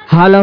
હાલો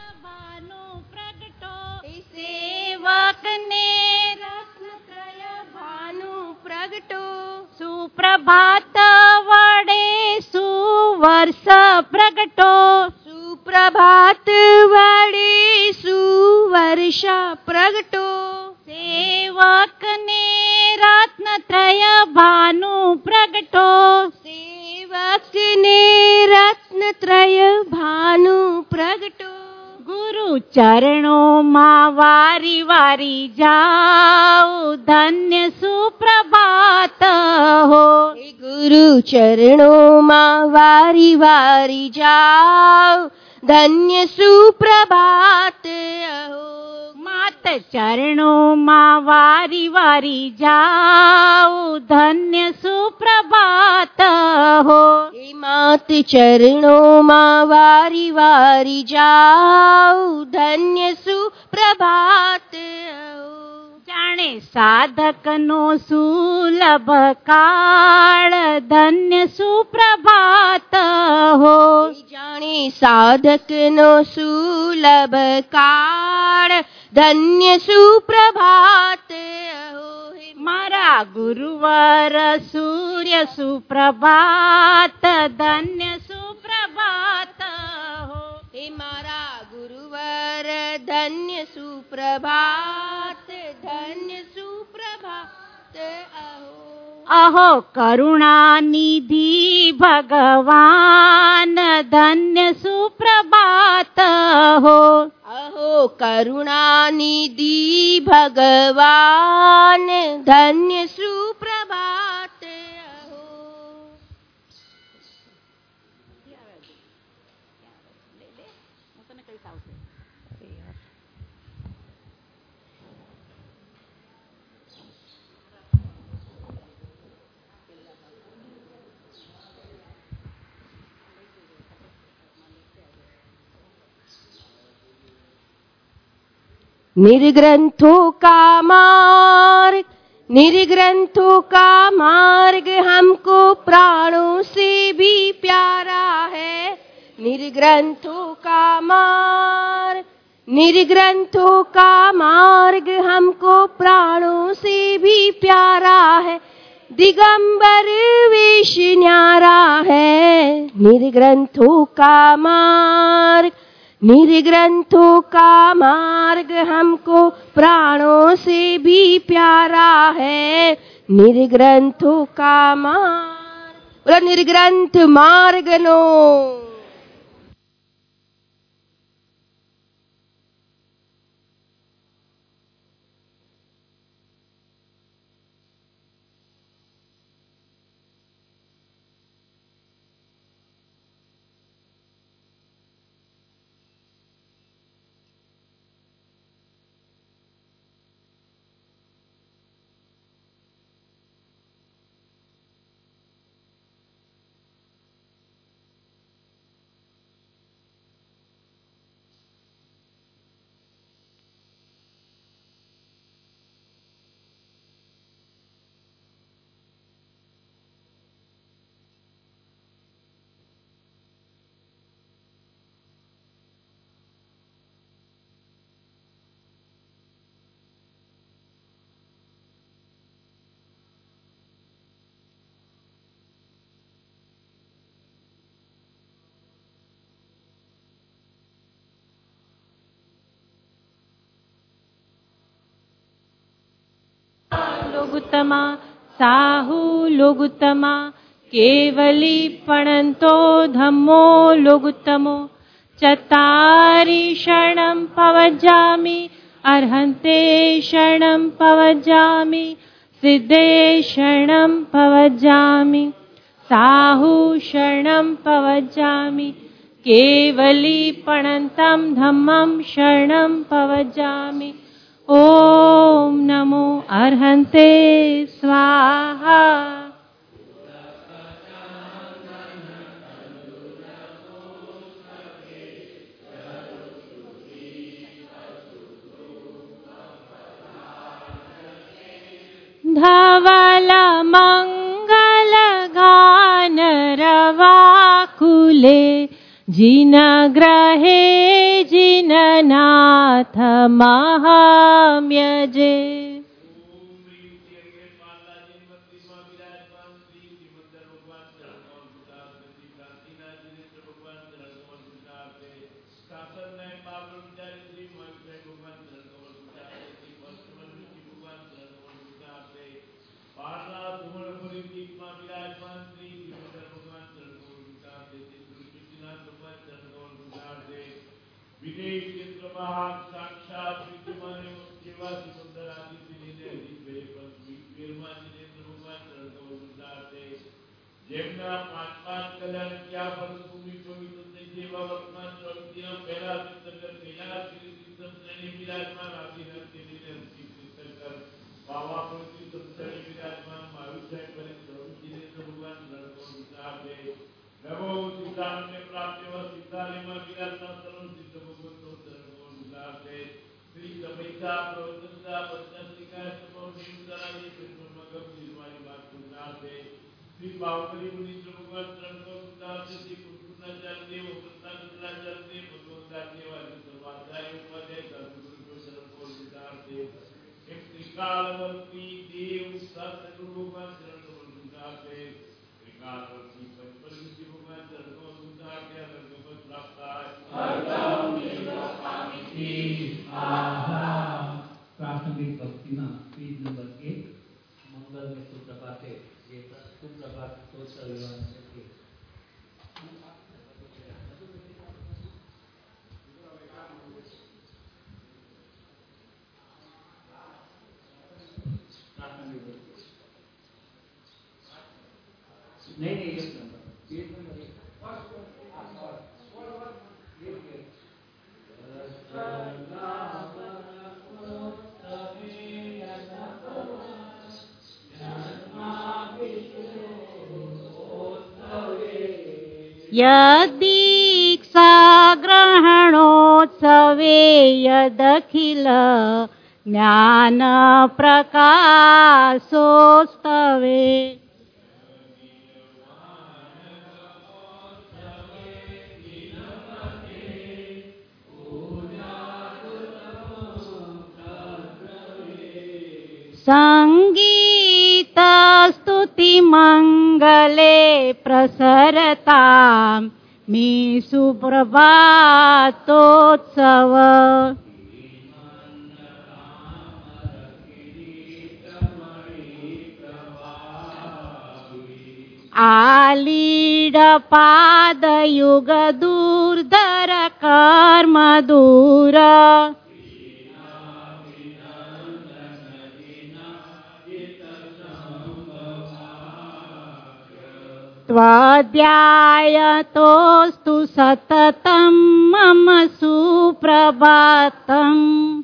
સેવક ને રત્નત્રય ભાનુ પ્રગટો સુપ્રભાત વડે સુવર્ષ પ્રગટો સુપ્રભાત વડે સુવર્ષ પ્રગટો સેવક ને રત્નત્રય ભાનુ પ્રગટો સેવક ને રત્નત્રય ભાનુ પ્રગટો ગુરુ ચરણોમાં વારી વારી જાઉ ધન્ય સુપ્રભાત હો ગુરુ ચરણોમાં વારી વારી જાઉ ધન્ય સુપ્રભાત હો માત ચરણોમાં વારી વારી જાઉ ધન્ય સુપ્રભાત હો માત ચરણોમાં વારી વારી જાઉ ધન્ય સુપ્રભાત જાણે સાધકનો સુલભ કાળ ધન્ય સુપ્રભાત હો જાણે સાધકનો સુલભ કાળ ધન્ય સુપ્રભાત હો મારા ગુરુવર સૂર્ય સુપ્રભાત ધન્ય સુપ્રભાત હો હે મારા ગુરુવર ધન્ય સુપ્રભાત ધન્ય સુપ્રભાત અહો કરુણા નિધિ ભગવાન ધન્ય સુપ્રભાત હો અહો કરુણા નિધિ ભગવાન ધન્ય સુપ્રભાત અહો निर्ग्रंथों का मार्ग हमको प्राणों से भी प्यारा है निर्ग्रंथों का मार्ग हमको प्राणों से भी प्यारा है दिगंबर वेश न्यारा है निर्ग्रंथों का मार्ग हमको प्राणों से भी प्यारा है निर्ग्रंथों का मार्ग निर्ग्रंथ मार्ग नो लोगुत्तमा साहु लोगुत्तमा केवली पणंतो धम्मो लोगुत्तमो चत्तारि शरणं पवज्जामि अर्हन्ते शरणं पवज्जामि सिद्धे शरणं पवज्जामि साहु शरणं पवज्जामि केवली पणन्तं धम्मं शरणं पवज्जामि ओम नमो अर्हन्ते स्वाहा धवल मंगल गान रवाकुले जिन ग्रहे जिननाथ महाम्यजे। प्राथमिक भक्ति में पेज नंबर 1 मंगल में सुप्रभाते ये सुप्रभात तो सर्ववान सके। नहीं एक नंबर पेज नंबर 1 यदीक्षा ग्रहणोत्सवे यदखिल ज्ञान प्रकाशोत्सवे। संगीत स्तुति मंगले प्रसरतां मी सुप्रभातोत्सव। आलीड पादयुग दूरधर कर्म दूर त्वध्यायतोस्तु सततं मम सुप्रभातम्।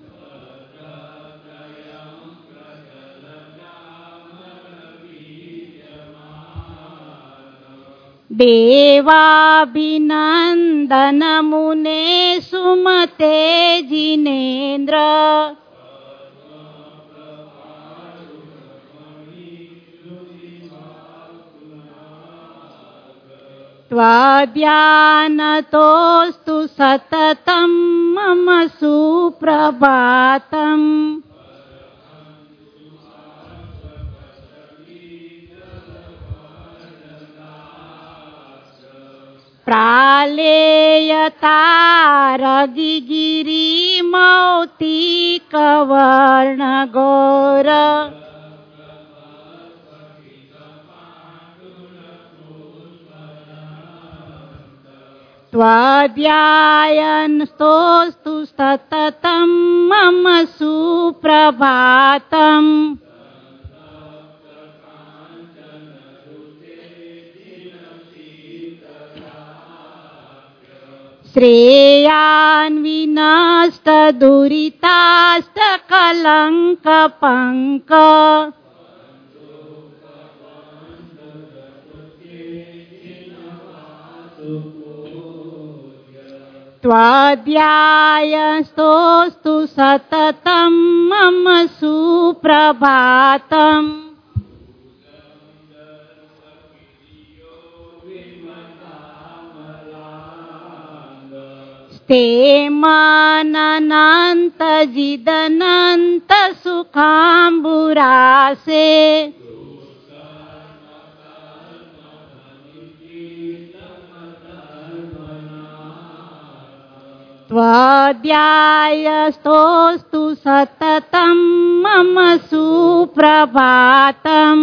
देवाभिनन्दन मुने सुमते जिनेन्द्र। त्वध्यानतोस्तु सततं मम सुप्रभातम्। प्रालेयतारगिगिरिमौक्तिकवर्णघोर त्वध्यायनस्तोस्तु सततं मम सुप्रभातम्। श्रेयान्विनस्तदुरितास्तकलङ्कपङ्क त्वध्यायस्तोस्तु सततं मम सुप्रभातम्। ते माननंत जिदनंत सुखांबुरासे त्वध्यायस्तोस्तु सततं मम सुप्रभातम्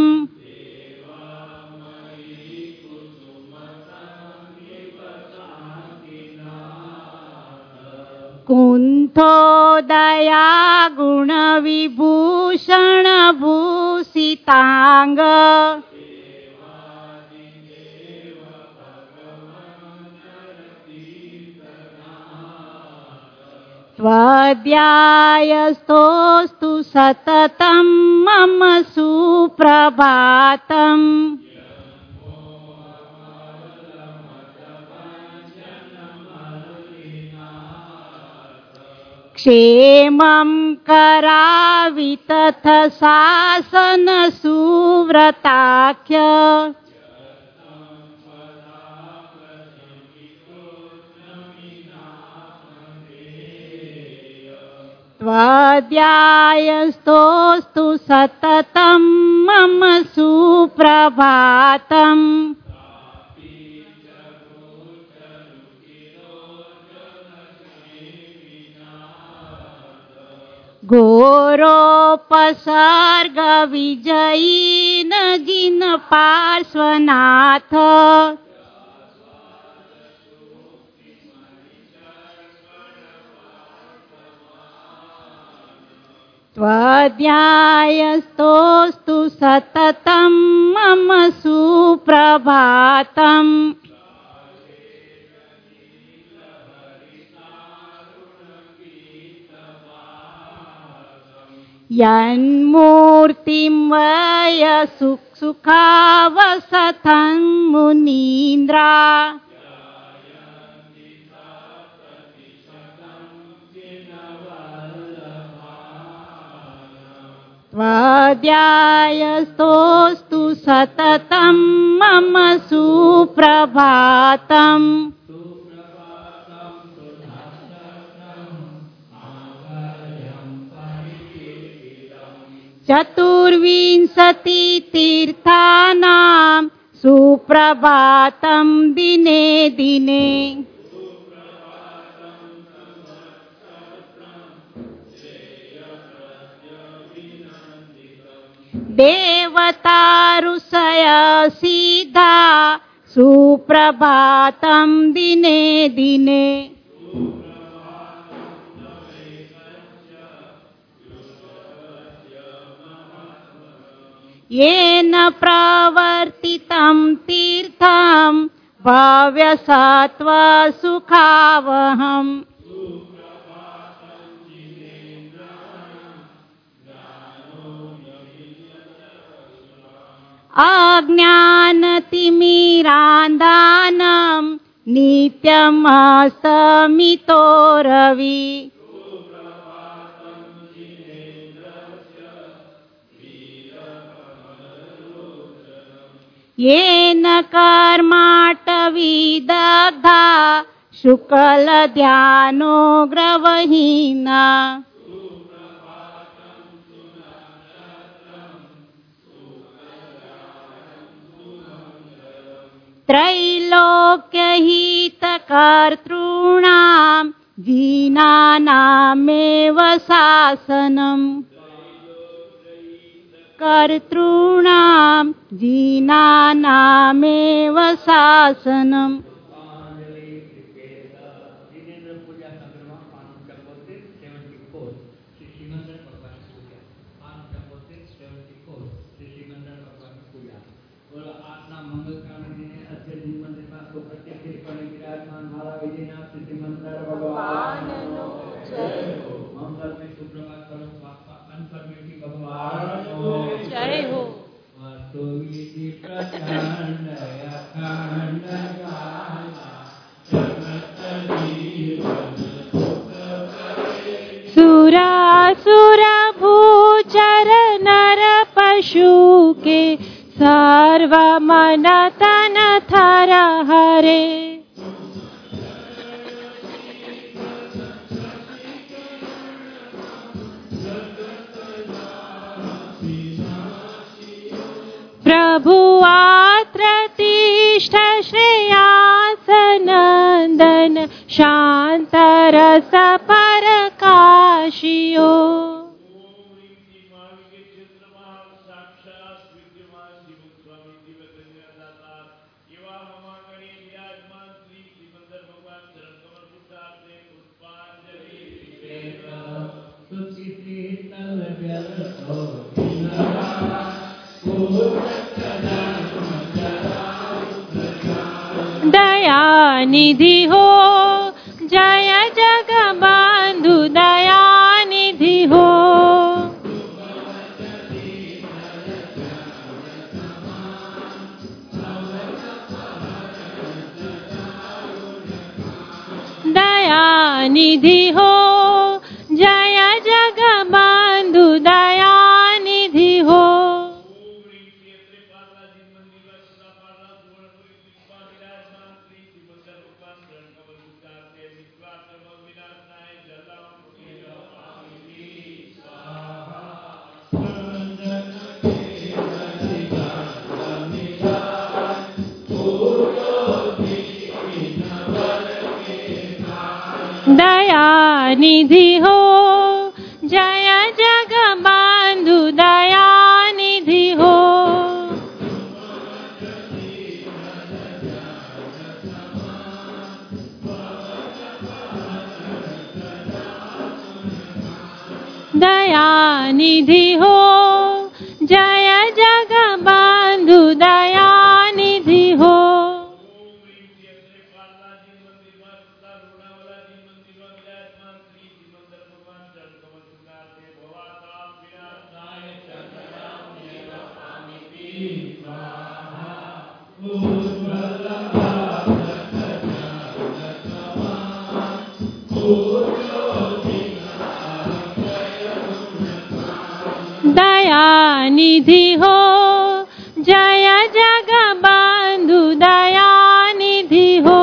कुंठोदया गुणविभूषण भूषितांग त्वध्यायस्तोस्तु सततं मम सुप्रभातम् क्षेमं करावितथ शासन सुव्रताख्य त्वध्यायस्तोस्तु सततं मम सुप्रभातम् घोरोपसर्ग विजयी न जिन पार्श्वनाथ त्वध्यायस्तोस्तु सततं मम सुप्रभातम् यन्मूर्तिं वय सुखावसथं मुनीन्द्रा त्वध्यायस्तोस्तु सततं मम सुप्रभातम् चतुर्विंशति तीर्थानां सुप्रभातं दिने दिने देवतारुषय सिद्धा सुप्रभातं दिने दिने येन प्रवर्तितं तीर्थं भव्यसत्त्व सुखावहम् अज्ञानतिमिरान्धानं नित्यमस्तमितो रवि येन कर्माटविदग्धा शुक्लध्यानो ग्रवहीना त्रैलोक्यहितकर्तॄणां जीनानामेव शासनम् कर्तॄणां जीनानामेव शासनम् जय हो। सुरासुर भूचर नर पशु के सर्व मन तन थर हरे प्रभु अत्र तिष्ठ श्रेयासनन्दन शान्तरस परकाशियो दयानिधि हो जय जगबंधु दयानिधि हो दयानिधि हो जय जगबंधु दयानिधि हो दयानिधि हो जय जगबंधु दयानिधि हो दयानिधि हो जय जगबंधु दयानिधि हो दयानिधि हो जय जगबंधु दयानिधि हो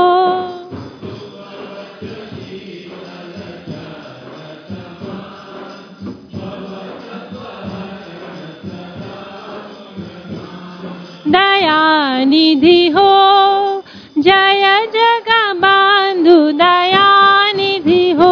दयानिधि हो जय जगबंधु दयानिधि हो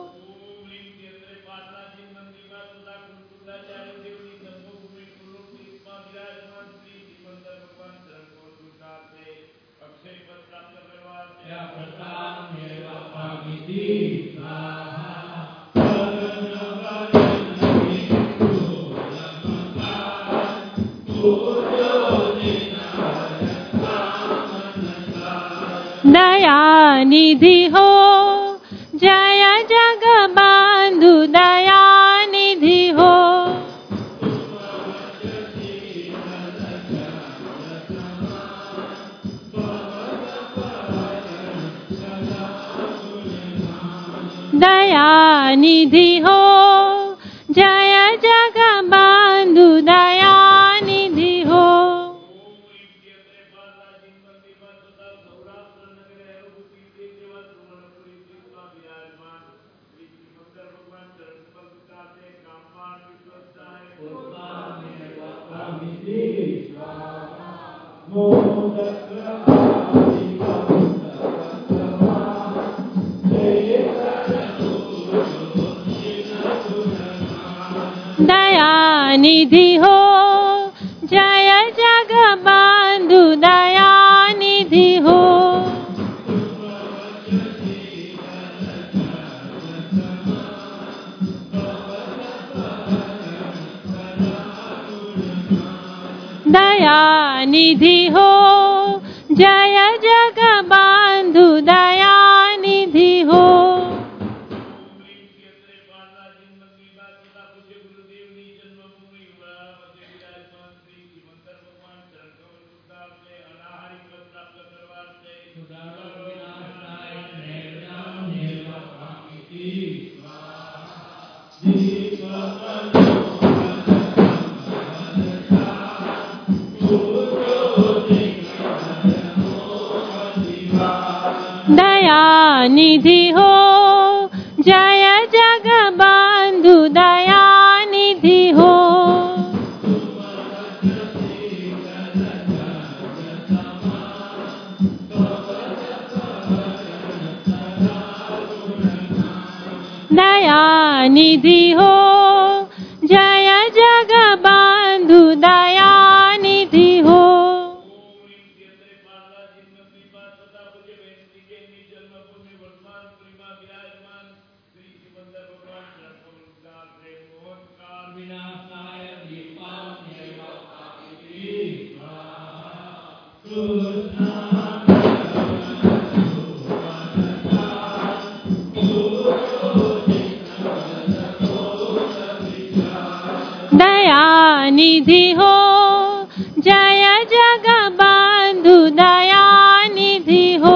दयानिधि हो जय जगबंधु दयानिधि हो दयानिधि हो जय जगबंधु दयानिधि हो दयानिधि हो जय जगबंधु दयानिधि हो दयानिधि हो जय जगबंधु दयानिधि हो दयानिधि हो जय जगबंधु दयानिधि हो दया निधि हो जय जगबंधु दया निधि हो। दया निधि हो जय जगबंधु दया निधि हो।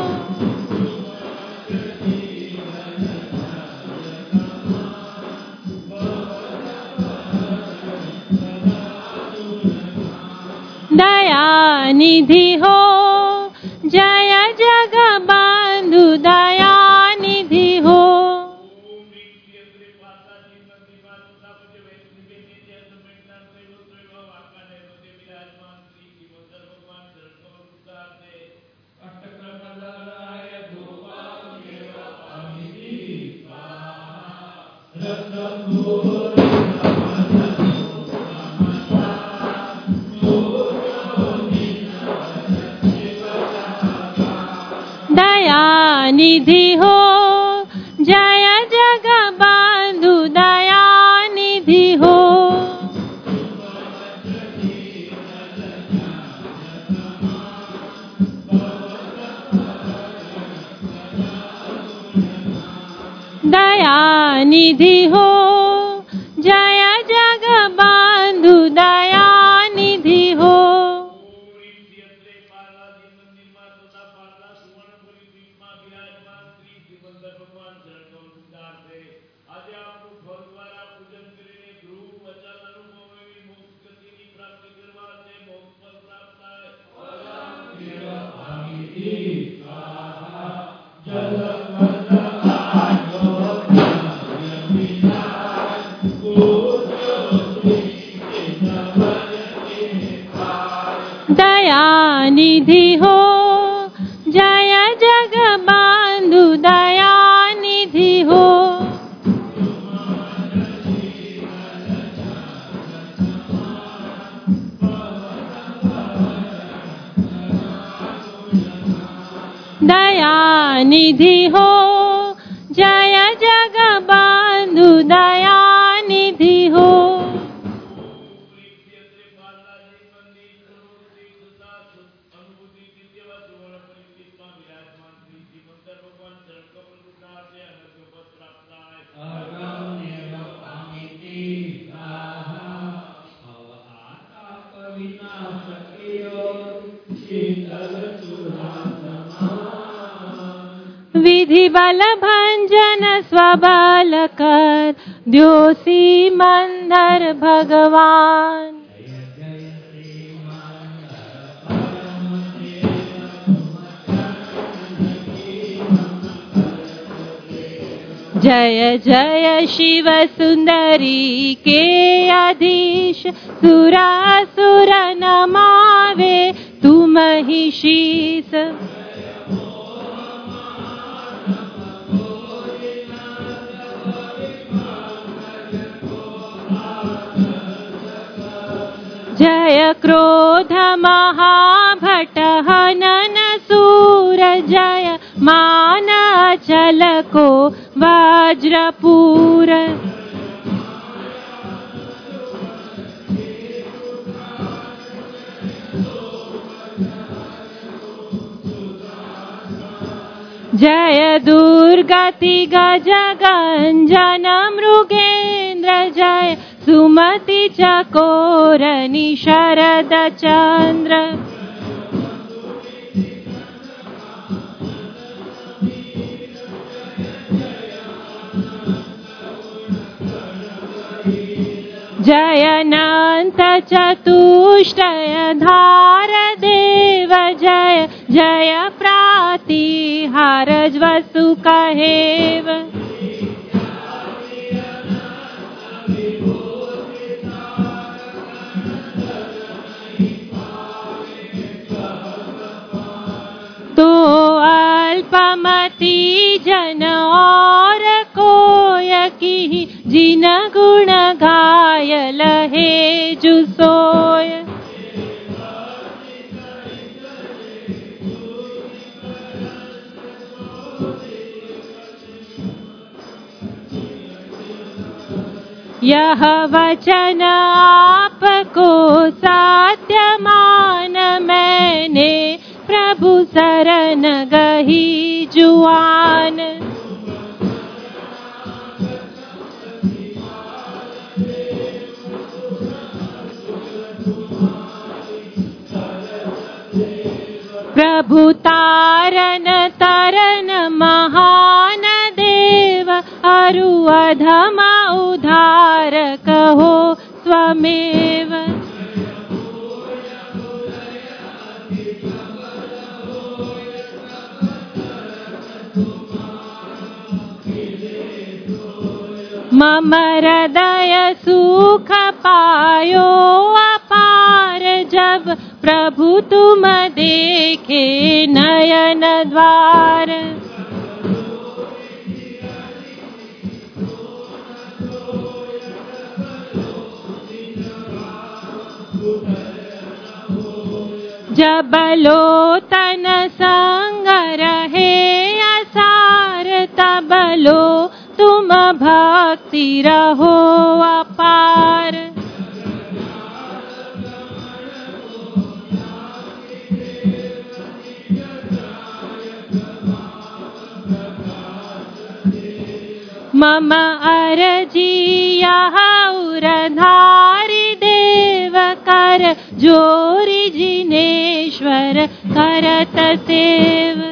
दया निधि हो जय जगबंधु दया निधि हो। दया निधि हो जय जगबंधु दया निधि हो। दया निधि हो जय जगबंधु दया निधि हो। दया निधि हो जय जगबंधु दया निधि हो। दया निधि हो जय जगबंधु दया निधि हो। विधि बल भंजन स्वबल कर द्योसी मंदर भगवान। जय जय शिव सुंदरी के अधीश सुरासुर नमावे तुम ही शीस। जय क्रोध महाभट हनन सूर जय मान अचल को वज्रपूर। जय दुर्गति गज गंजन मृगेन्द्र जय सुमति चकोरनि शरद चंद्र। जय अनंत चतुष्टय धार देव जय जय प्रातिहारज वसु कहेव। तो अल्पमति जन और कोय की जिन गुण गाय लहे जु सोय। यह वचन आपको सत्य मान मैंने प्रभु शरण गही जुआन। प्रभु तारन तरन महान देव अरु अधम उद्धार कहो स्वमेव। मम हृदय सुख पायो अपार जब प्रभु तुम देखे नयन द्वार। जब लो तन संग रहे असार तब लो तुम भक्ति रहो अपार। मम अरजी यह उरधारी देव कर जोरी जिनेश्वर करत सेव।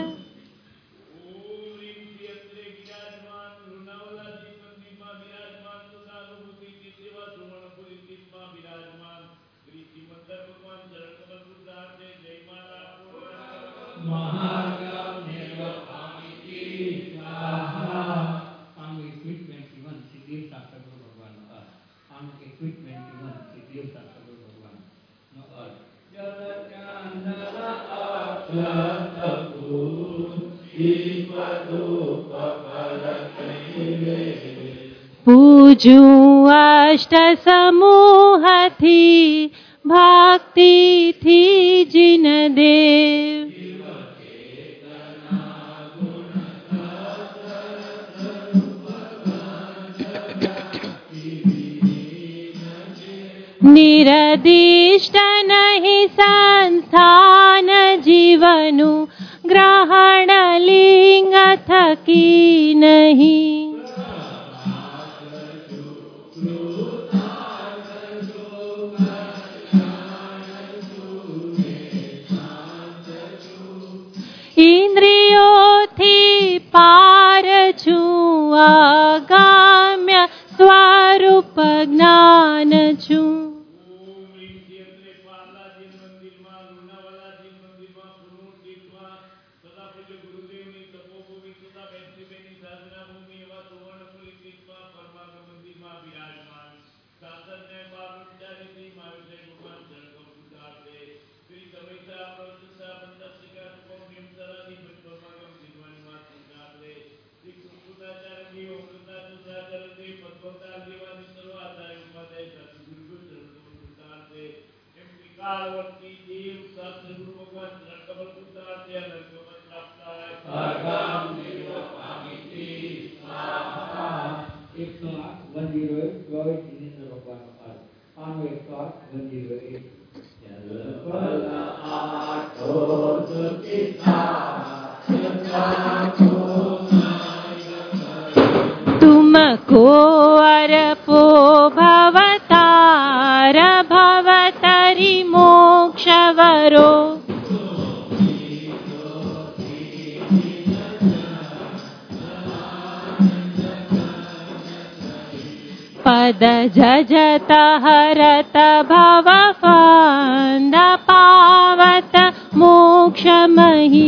पूजू अष्ट समूह थी भक्ति थी जिन देव। निरदिष्ट नहीं संस्थान जीवनु ग्रहण लिंग थकी नहीं। इंद्रियों थी पार छू अगाम्य स्वरूप ज्ञान छू। तुमको अर्पो भवतार भवतरि मोक्षवरो। पद जजत हरत भव फंद पावत मोक्षमहि।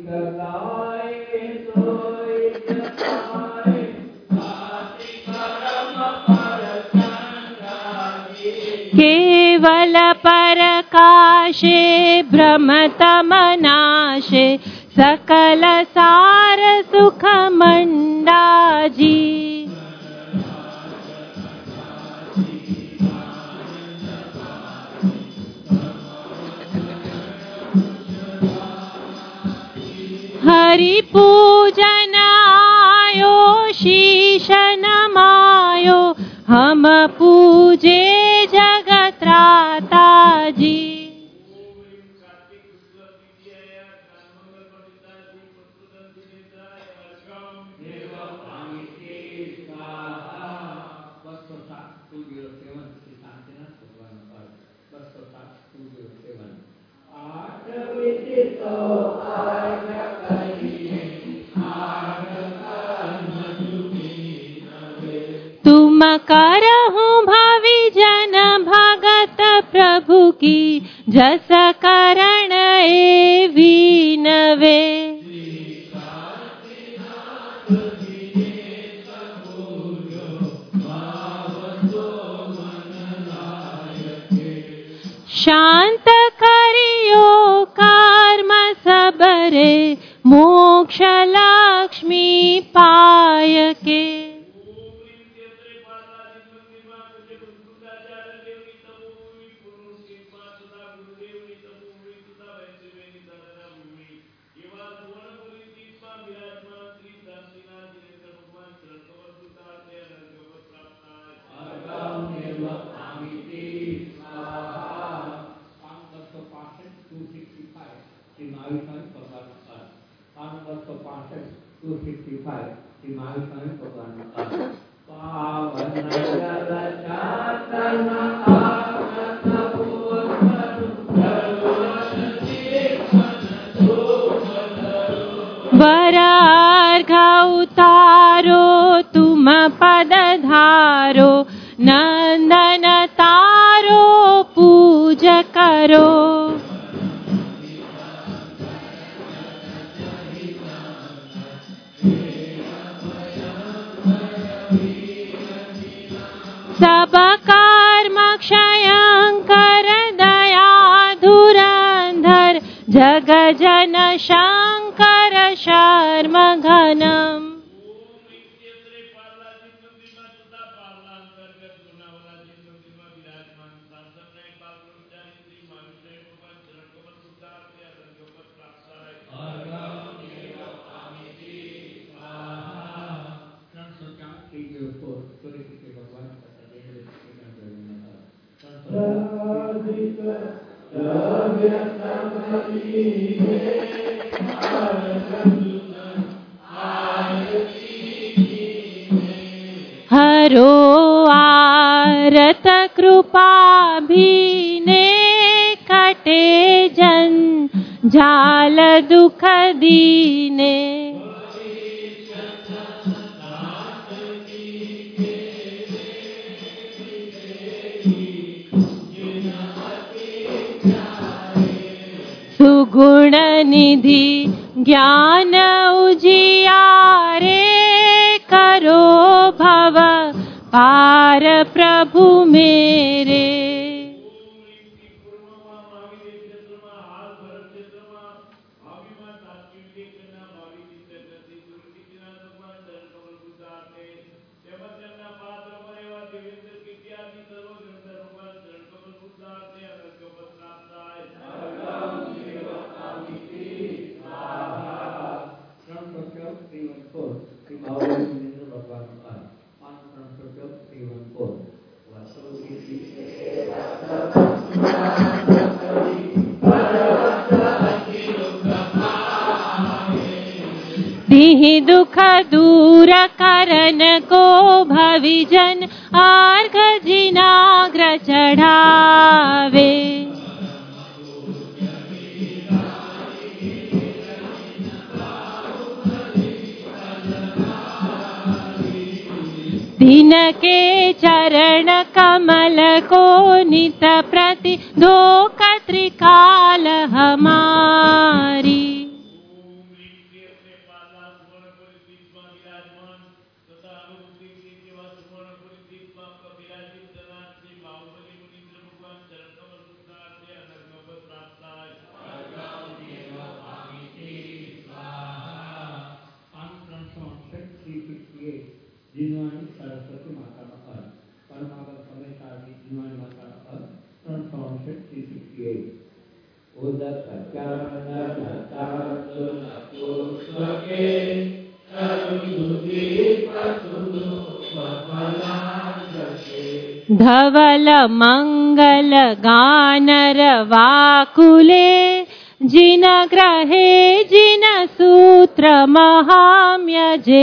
केवल परकाशे भ्रमतमनाशे सकल सार सुख मंडाजी। हरि पूजन आयो शीश नमायो हम पूजे जगत्राता जी। तुम करहु भविजन भगत प्रभु की जस करण ए विनवे। शांत करियो कर्म सबरे मोक्ष लक्ष्मी पाय के। वरार्घ उतारो तुम पद धारो नंदन तारो पूज करो। सब कर्म क्षयंकर दया धुरंधर जग जन शंकर शर्म घनम। हरो आरत कृपा भीने कटे जन जाल दुख दीने। सुगुण निधि ज्ञान उजियारे करो भव पार प्रभु मेरे। तिहि दुख दूर करन को भविजन अर्घ जिनाग्र चढ़ावे। दिन के चरण कमल को नित प्रति धोख त्रिकाल हमारी। જીનવાણી સરસ્વતી માતાનો અર્થ પરમાગમ સમયસારની જીનવાણી માતાનો અર્થ 368 ઉદક ધવલ મંગલ ગાનર વાકુલે જીન ગ્રહે જીન સૂત્ર મહામ્યજે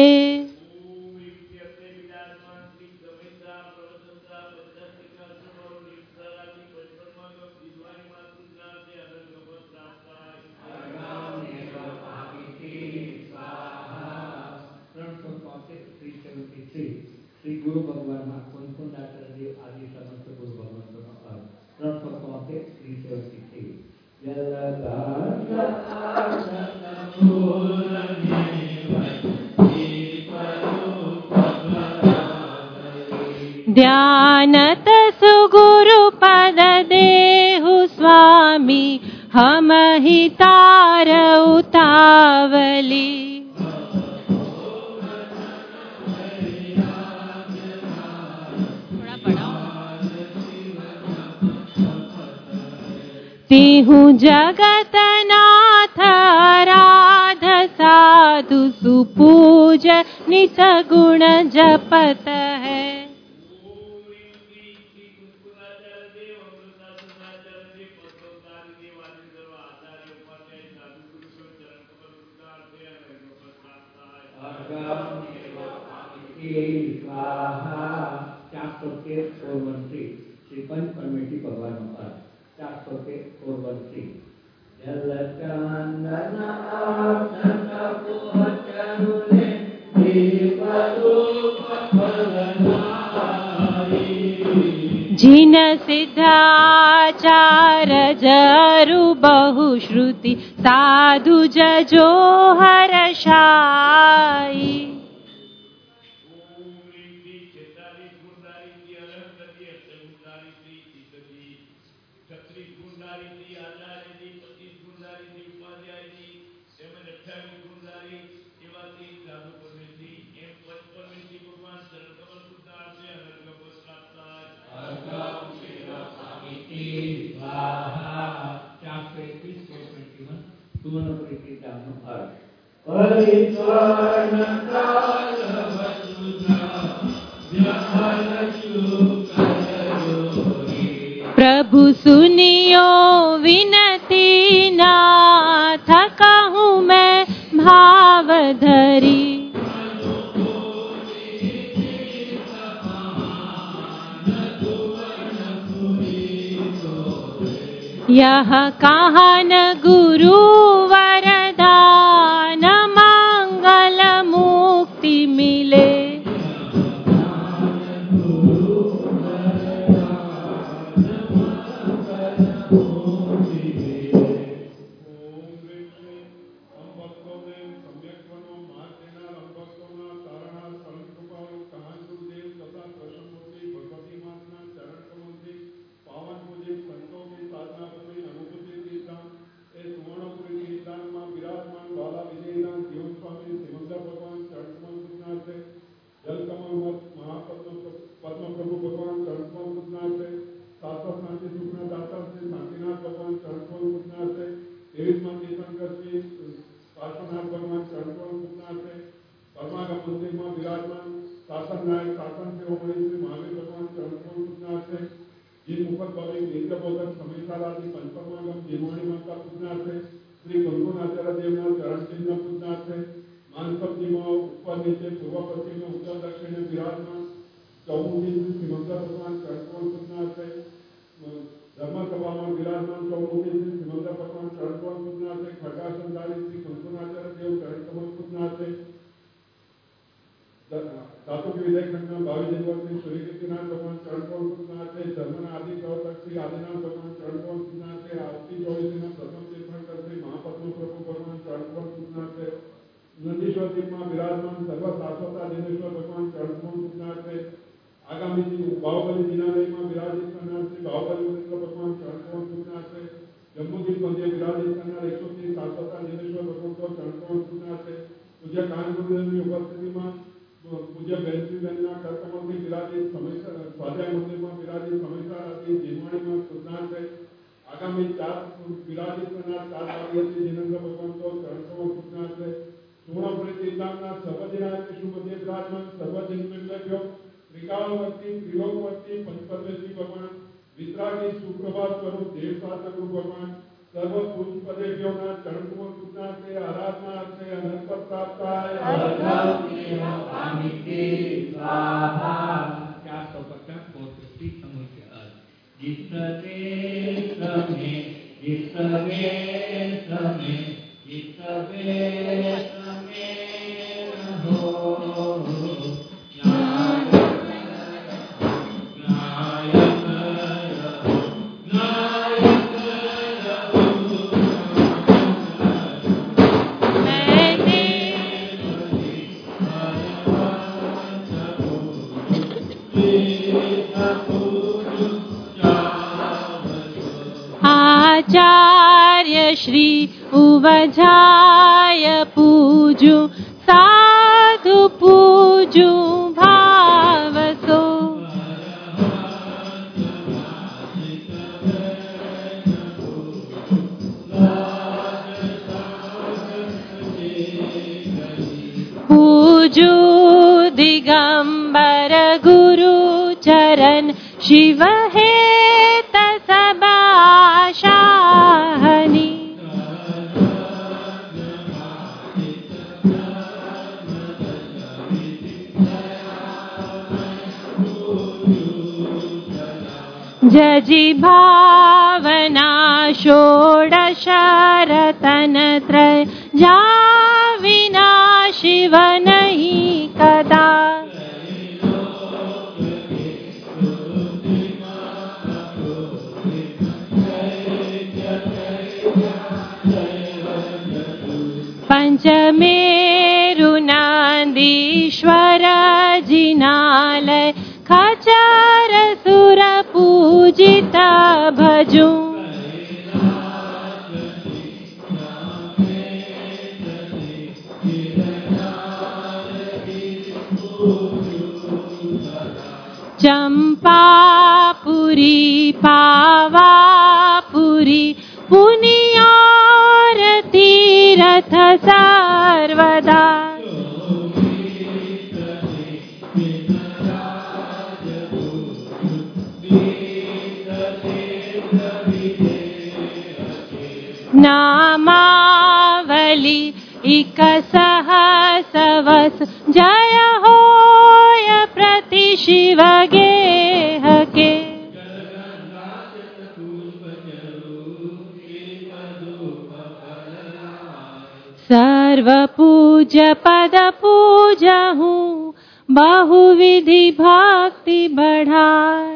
श्री गुरु भगवान में कुंकुंडाचार्य देव आदि समस्त गुरु भगवान का अर्थ 373 ध्यानत सुगुरु पद देहु स्वामी हम ही तार उतावली तिहु जगत नाथ राध साधु सुपूज नित गुण जपत है श्री पंच परमेटी भगवान अर्थ 443 जल चंदन आसन पुहचरुले दीपधूप फलनाई जिन सिद्धाचार जरु बहु श्रुति साधु जजो हर्षाई प्रभु सुनियो विनती नाथ कहूँ मैं भाव धरी यह कहन गुरु वरदान मंगल मुक्ति मिले પૂજ્ય બેનશ્રીબેનના કર્તવ્યથી બિરાજી સમયસર સ્વાધ્યાય મંદિરમાં બિરાજી સમયસર હતી જીનવાણીમાં કૃતજ્ઞ આગામી 4 બિરાજી કરનાર 4 કાર્યથી જીનેન્દ્ર ભગવંતો ચરણસમાં કૃતજ્ઞ પૂર્ણ પ્રીતિદાનના સર્વજના વિષ્ણુ મધ્ય બિરાજમાન સર્વજન મેળવ્યો ત્રિકાળવર્તી ત્રિલોકવર્તી પંચપદેશી ભગવાન વિતરાગી સુપ્રભાત સ્વરૂપ દેવશાસ્ત્ર ગુરુ ભગવાન સર્વ પૂજ પદેવ્યોના ચરણકુમાર કૃતજ્ઞ આરાધના અર્થે અનંત પ્રાપ્તાય आचार्य श्री उवजाय पूजू साधु पूजू भावसो पूजू दिगंबर गुरु चरण शिव है शाहनी जजी भावना षोडश रतन त्रय जा विना शिव नहीं कदा पंचमेरुनांदीश्वर जिनालय खचर सुर पूजित भजू चंपापुरी पावापुरी पुनियार तीरथ सर्वदा नामावली इक सहसवस जय होय प्रति शिव गेह के सर्व पूज्य पद पूजा हूँ बहुविधि भक्ति बढ़ाए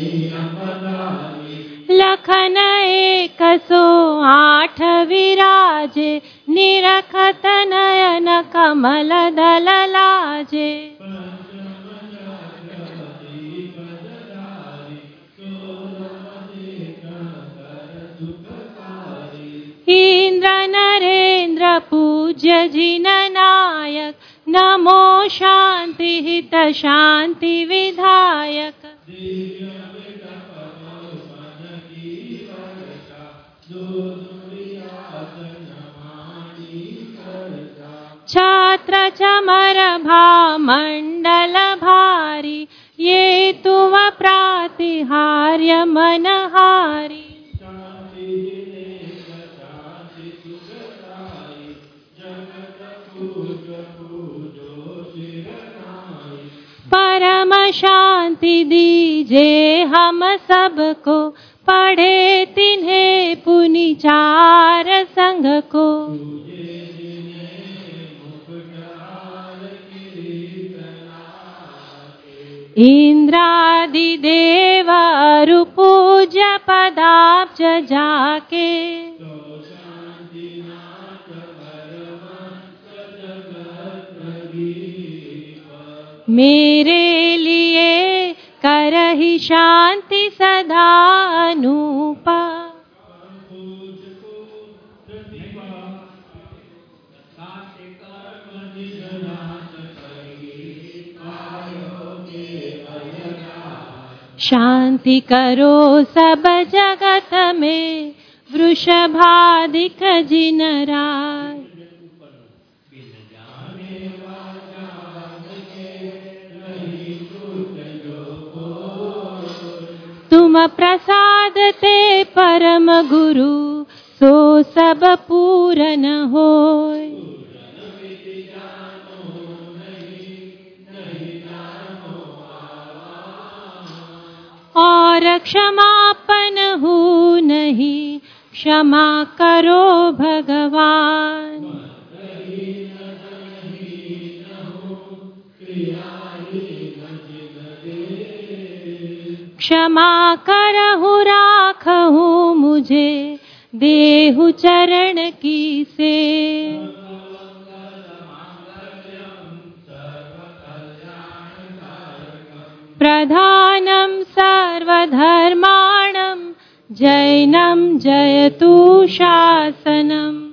लखन 108 विराज लाजे, निरखत नयन कमल दल लाजे। इंद्र नरेंद्र पूज्य जिन नायक, नमो शांति हित शांति विधायक। छात्र चमर भा मंडल भारी, ये तुव प्रातिहार्य मनहारी। परम शांति दीजे हम सबको, पढ़े तिन्हें पुनि चार संग को। इंद्रादि देव अरु पूज्य पदाब्ज जाके, मेरे लिए करहि शांति सदा अनूपा। शांति करो सब जगत में, वृषभादिक जिन राज। तुम प्रसाद ते परम गुरु, सो सब पूरन होय। और क्षमापन हो नहीं, क्षमा करो भगवान। क्षमा करहु राखहु मुझे, देहु चरण की सेव। प्रधानम सर्वधर्माणं, जैनं जयतु शासनम्।